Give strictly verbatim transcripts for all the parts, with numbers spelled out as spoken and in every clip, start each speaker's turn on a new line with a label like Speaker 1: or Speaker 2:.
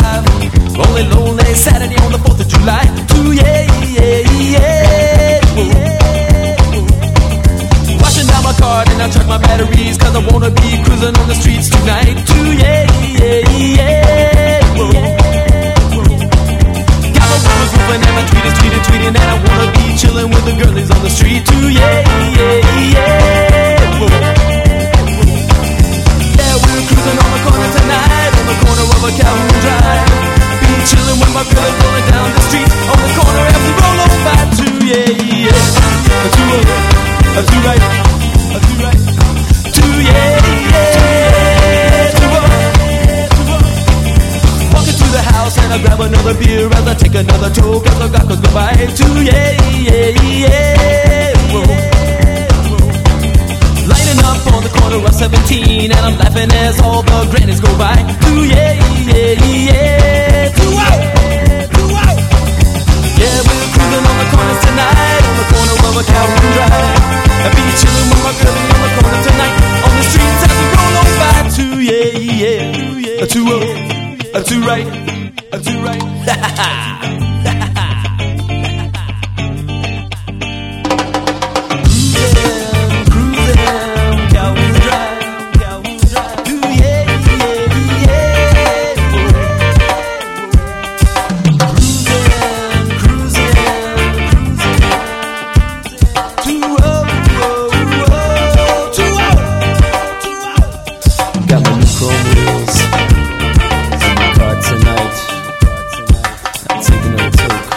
Speaker 1: drive. Lonely, lonely Saturday on the fourth of July. Two, yeah, yeah, yeah. Washing down my car and I charge my batteries, cause I wanna be cruising on the streets tonight. Two, yeah, yeah, yeah. Got my rumors moving and my tweeting, tweeting, tweeting, and I wanna be chilling with the girlies on the street. Two, yeah, yeah, yeah. Yeah, we're cruising on the corner tonight, on the corner of a Calhoun Drive. Be chilling with my girls rolling down the street, on the corner as we roll on by. Two, yeah, yeah. Two, uh, two right, uh, two right. Two, yeah, yeah. Two, uh, two, uh. Walking to the house and I grab another beer as I take another toke as the clock goes by. Two, yeah, yeah, yeah. Whoa. Lighting up on the corner of seventeen, and I'm laughing as all the grannies go by. Two, yeah, yeah, yeah. Two out, two out. Yeah, we're cruising on the corners tonight, on the corner of a Calhoun Drive. I be chilling with my girlie on the corner tonight, on the streets as we roll on by. Two, yeah, yeah. A two, oh, a two right, a two right. Ha ha ha.
Speaker 2: Tonight, I'm taking a toke.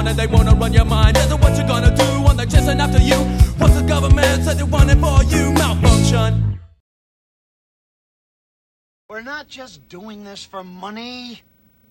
Speaker 1: and they wanna run your mind. That's what you're gonna do when they're chasing after you. Once the government said they want it for you, malfunction.
Speaker 2: We're not just doing this for money.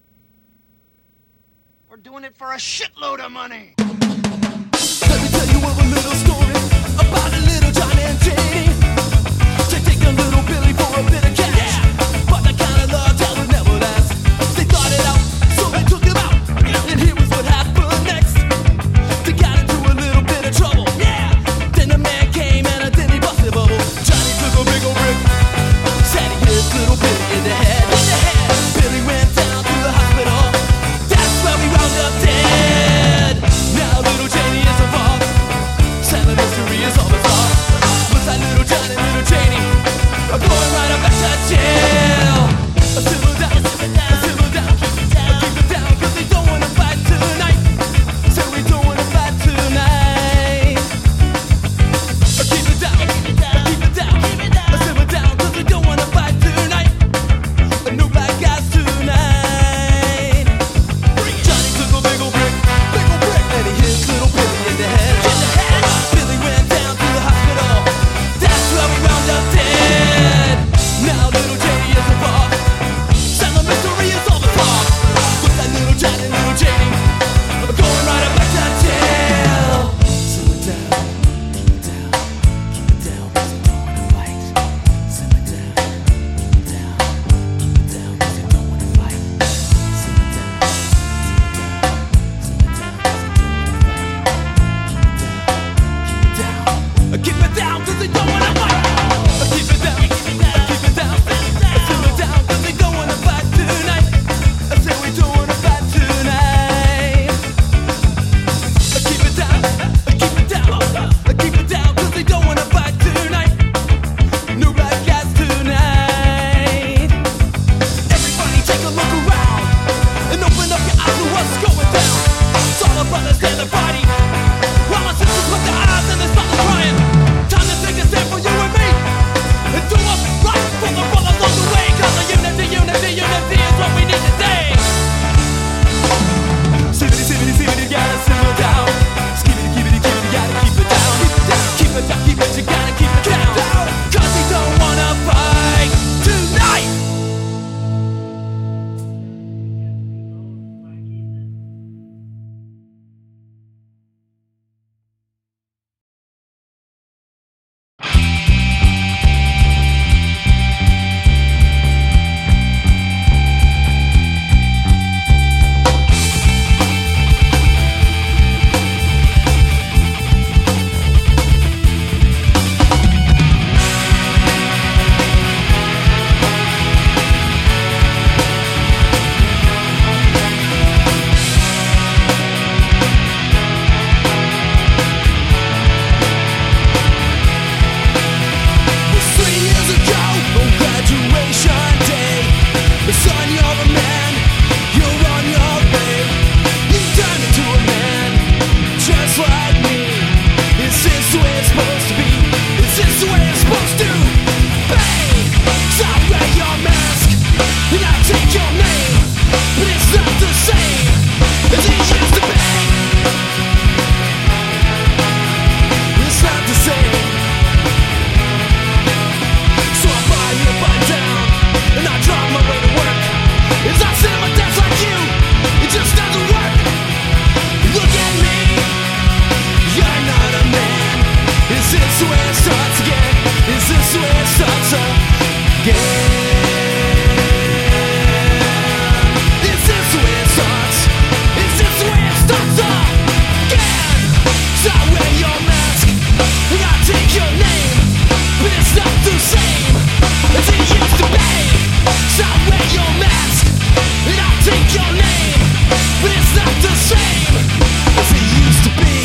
Speaker 2: We're doing it for a shitload of money.
Speaker 1: Let me tell you a little story about a little John and Janie. They take a little Billy for a bit of cash, yeah. But the kind of love that would never last. They thought it out, so they took him out. And here was what happened next. They got into a little bit of trouble, yeah. Then the man came and I did he busted bubble. Johnny took a big old rip, said he hit little Billy in the head. In the head. Billy went down to the hospital. That's where we wound up dead. Now little Janie is involved. Sad the mystery is all bizarre. Looks like little Johnny and little Janie are going right up back to jail. A simmer down, a simmer down, keep it down, cause they don't wanna fight tonight. So we don't wanna fight tonight. Keep it down, keep it down, a simmer down, cause they don't wanna fight tonight. No black guys tonight. Johnny took a big ol' brick, big ol' brick, and he hit little Billy in the head. Billy went down to the hospital. That's where we wound up dead. Now little Janie is involved. Sad the mystery is all the talk. Looks like little Johnny and little Janie are going right up back to jail. Simmer down, keep it down, keep it down, cause they don't wanna fight. Simmer down, keep it down, keep it down, cause they don't wanna fight. Simmer down, simmer down, simmer down, cause they don't wanna fight. Keep it down, keep it down, cause they don't wanna fight. Keep it down, keep it down, simmer down, cause they don't wanna fight tonight. I said we don't wanna fight tonight. Keep it down, keep it down, keep it down, cause they don't wanna fight tonight. No black guys tonight. Everybody take a look around and open up your eyes to what's going down. It's all our brothers and the party. While my sisters put their eyes and they start crying. Time to take a stand for you and me. And do what's right for the brothers on the way. Cause the unity, unity, unity is what we need today. Sibbity, sibbity, sibbity, gotta simmer down. Skibbity, kibbity, kibbity, gotta keep it down. Keep it down, keep it, you gotta keep it down. Cause we don't wanna fight tonight. Three years ago, on graduation day, son, you're a man, you're on your way. You turned into a man, just like me. Is this the way it's supposed to be? Is this the way it's supposed to be? So I wear your mask, and I take your name, but it's not the same as it used to be. It's not the same. So I buy you a button down, and I drive my way to work. As I sit at my desk like you, it just doesn't work. Look at me, you're not a man. Is this where it starts again? Is this where it starts again? Is this where it starts? Is this where it starts again? So I wear your mask, and I take your name, but it's not the same as it used to be. So I wear your mask, and I take your name, but it's not the same as it used to be.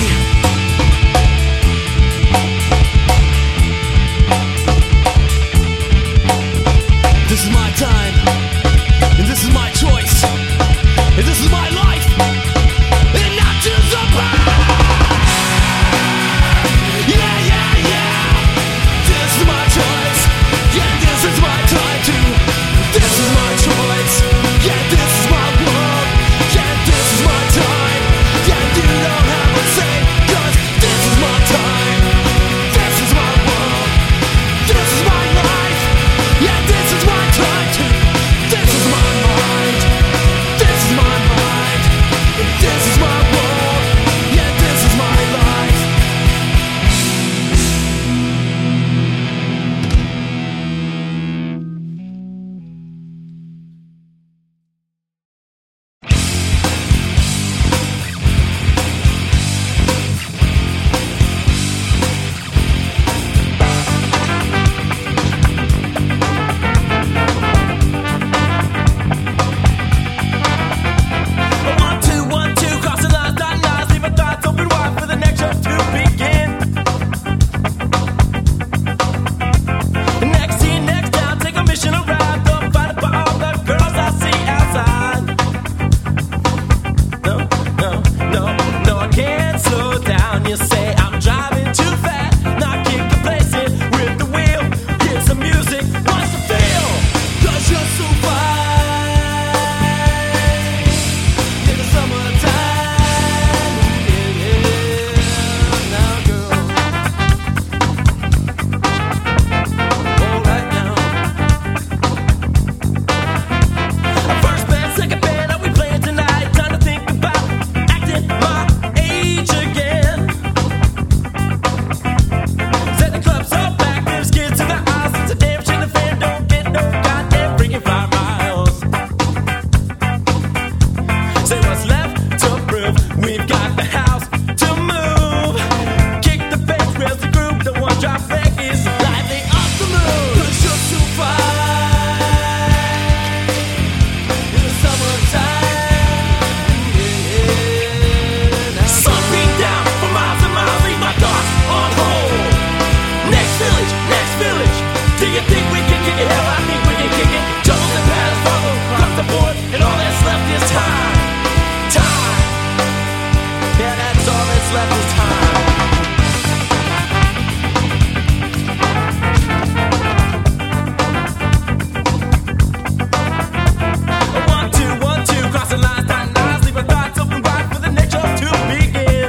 Speaker 1: kick it, hell, I think we can kick it. Troubles and patterns follow across the board, and all that's left is time. Time. Yeah, that's all that's left is time. One, two, one, two, crossing lines, dotting lines, leaving thoughts open wide for the next show to begin.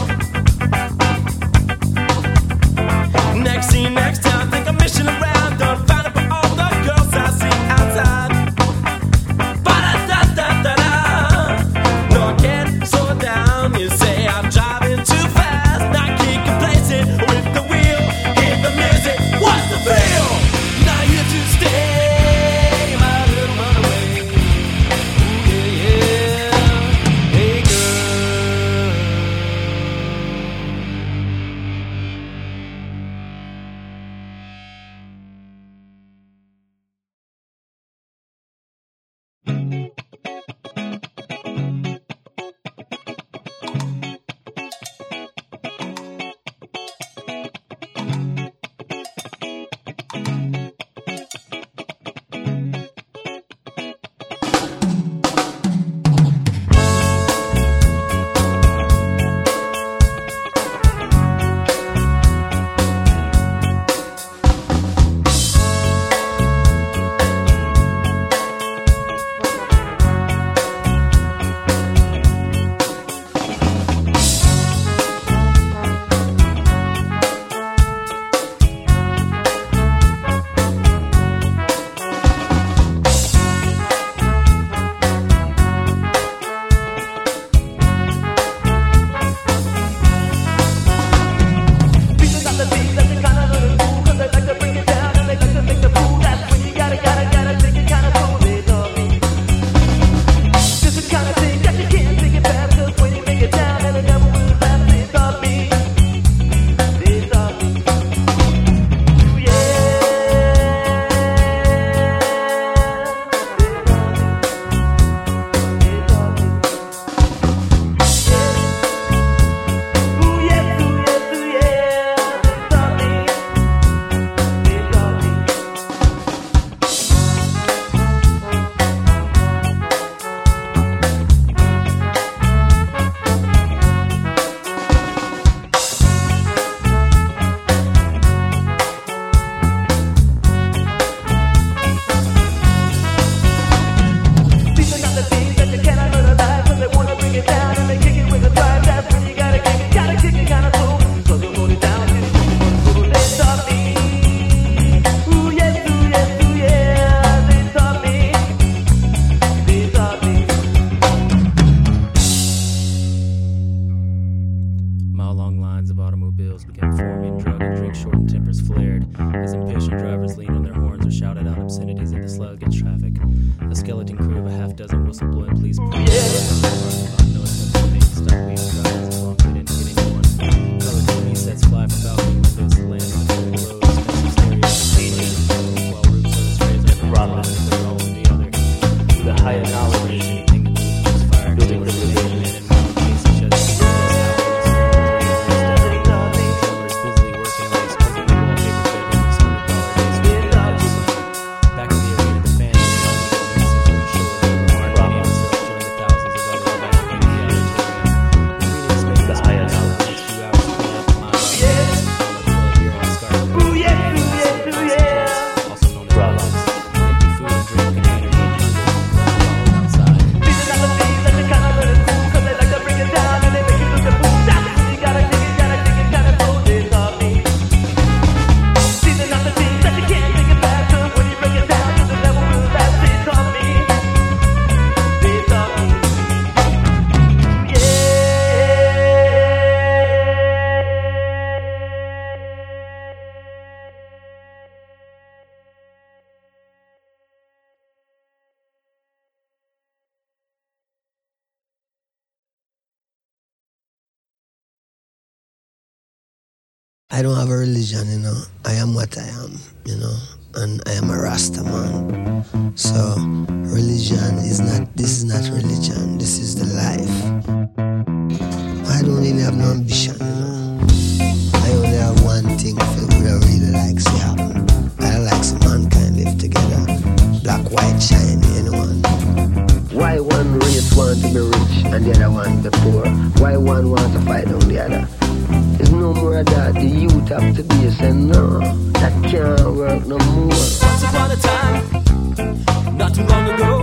Speaker 1: Next scene, next town, think I'm mission around, done find for all the girls I see outside. Ba-da-da-da-da-da. No, I can't slow it down. You say I'm driving too fast, not keep complacent with the wheel. Hear the music, what's the feel? Not here to stay, my little runaway. Ooh, yeah, yeah. Hey, girl.
Speaker 3: Mile-long lines of automobiles began forming, drug and drink shortened tempers flared as impatient drivers leaned on their horns or shouted out obscenities at the sluggish traffic. A skeleton crew of a half dozen whistle-blowing police no attempt to make stop leaving drivers as long as they didn't get anyone. Colored T V sets fly from balcony windows to land on the roads, expensive stereos painted, while room service trays are the problem is they're all in the other. The higher knowledge, anything that moves fire, building civilization, and in one case, it's just
Speaker 4: I don't have a religion, you know. I am what I am, you know. And I am a Rasta man. So religion is not, this is not religion. This is the life. I don't really have no ambition, you know. I only have one thing for what I really like to happen. I like some mankind live white shiny, anyone? Why one race want to be rich and the other one be poor? Why one want to fight on the other? There's no more of that. The youth have to be saying, no, that can't work no more.
Speaker 1: Once upon a time, not too long ago,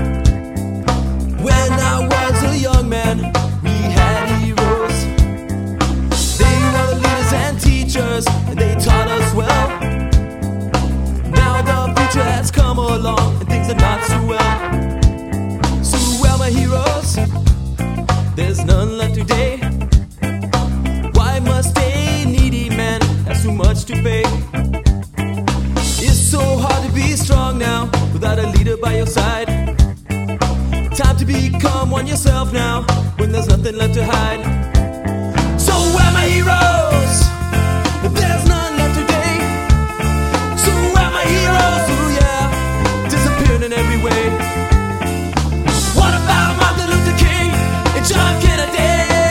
Speaker 1: when I was a young man, we had heroes. They were the leaders and teachers, and they taught us well. Now the future has come along, and things are not so well. So well, my heroes, there's none left today. Why must a needy man have too much to pay? It's so hard to be strong now without a leader by your side. Time to become one yourself now when there's nothing left to hide. So where my heroes? There's none left today. So where my heroes? Oh yeah, disappearing in every way. What about Martin Luther King and John Kennedy?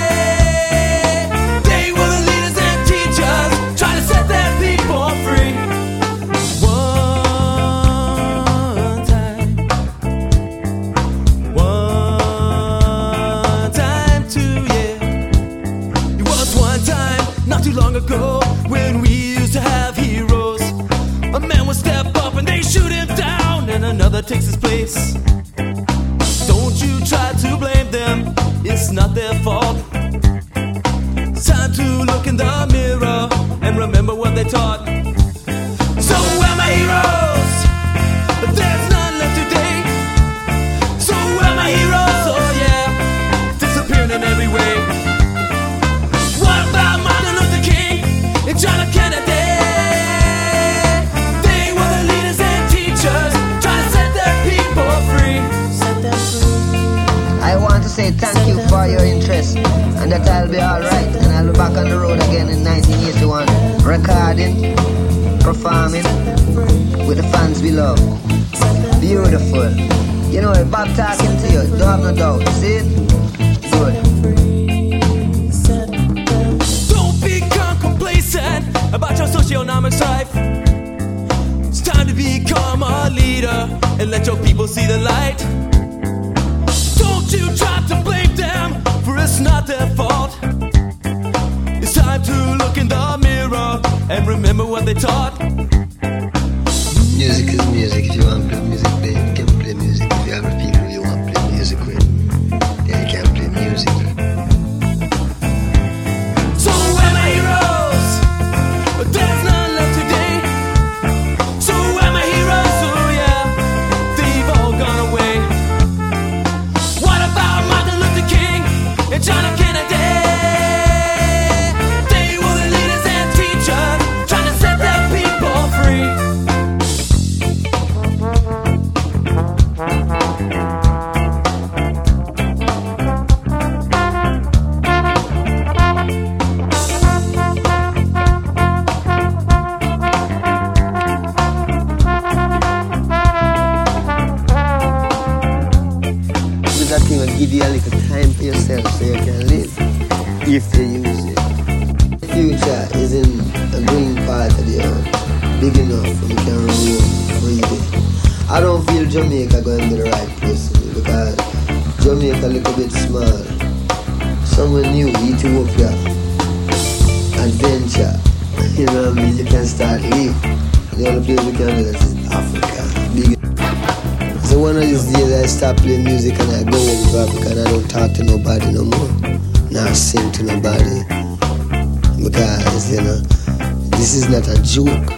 Speaker 1: They were the leaders and teachers trying to set their people free. One time, one time too, yeah. It was one time, not too long ago, when we used to have heroes. A man would step up and they shoot him down, and another takes his place. Don't you try to blame them, it's not their fault. It's time to look in the mirror and remember what they taught. So where my heroes? There's none left today. So where my heroes? Oh yeah, disappearing in every way. What about Martin Luther King and John F. Kennedy? They were the leaders and teachers trying to set their people free. Set them free.
Speaker 4: I want to say thank you for your interest, and that I'll be alright, and I'll be back on the road again in nineteen eighty-one, recording, performing, with the fans we love. Beautiful. You know, if Bob talking to you, don't have no doubt, see it? Good.
Speaker 1: Don't become complacent about your socioeconomic life. It's time to become a leader and let your people see the light. Don't you try to blame them, for it's not their fault. It's time to look in the mirror and remember what they taught.
Speaker 4: Music is music. If you want to play music, then you can play music. If you have a people you want to play music with, then you can play music.
Speaker 1: So where my heroes? There's none left today. So where my heroes? Oh yeah, they've all gone away. What about Martin Luther King and John F. Kennedy? They were the leaders and teachers trying to set their people free.
Speaker 4: With that thing will give you a little time for yourself so you can live, if you use it. The future is in a green part of the earth, big enough and we can roam freely. I don't feel Jamaica going to be the right place for me, because Jamaica a little bit small. Somewhere new, Ethiopia, adventure, you know what I mean, you can start live. The only place we can do that is Africa. Big. So one of these days I stop playing music and I go home to Africa and I don't talk to nobody no more. Not sing to nobody. Because, you know, this is not a joke.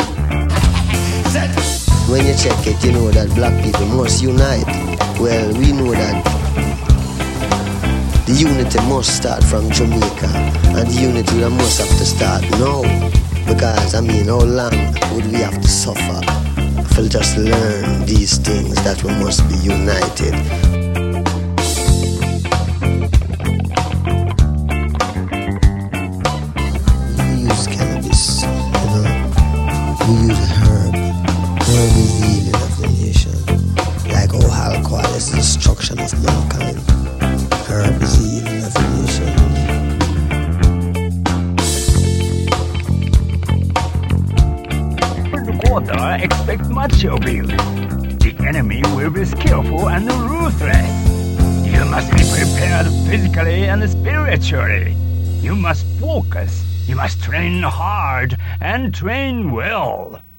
Speaker 4: When you check it, you know that black people must unite. Well, we know that the unity must start from Jamaica, and the unity we must have to start now. Because, I mean, how long would we have to suffer for just learn these things that we must be united? We use cannabis, you know. We use herb. Herb is the healing of the nation. Like how alcohol is the destruction of mankind. Herb is the healing of the nation.
Speaker 5: Quarter expect much of you. The enemy will be skillful and ruthless. You must be prepared physically and spiritually. You must focus. You must train hard and train well.